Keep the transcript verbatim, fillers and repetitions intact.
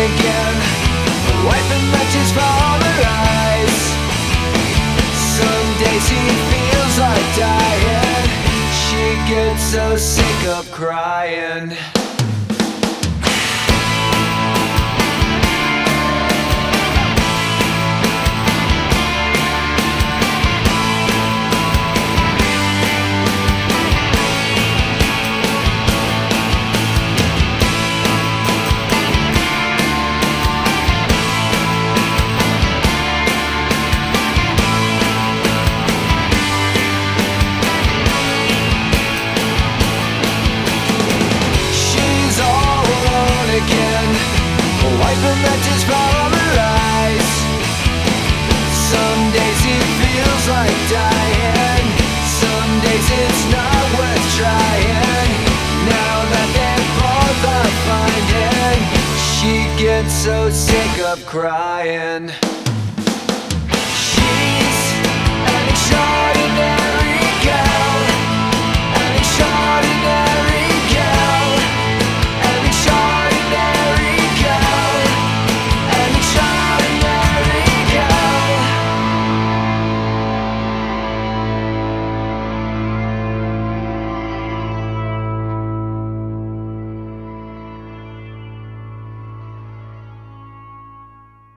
again, wiping matches from her eyes. Some days he feels like dying. She gets so sick of crying. Wiping matches from her eyes. Some days it feels like dying. Some days it's not worth trying. Now that they're both are finding, she gets so sick of crying.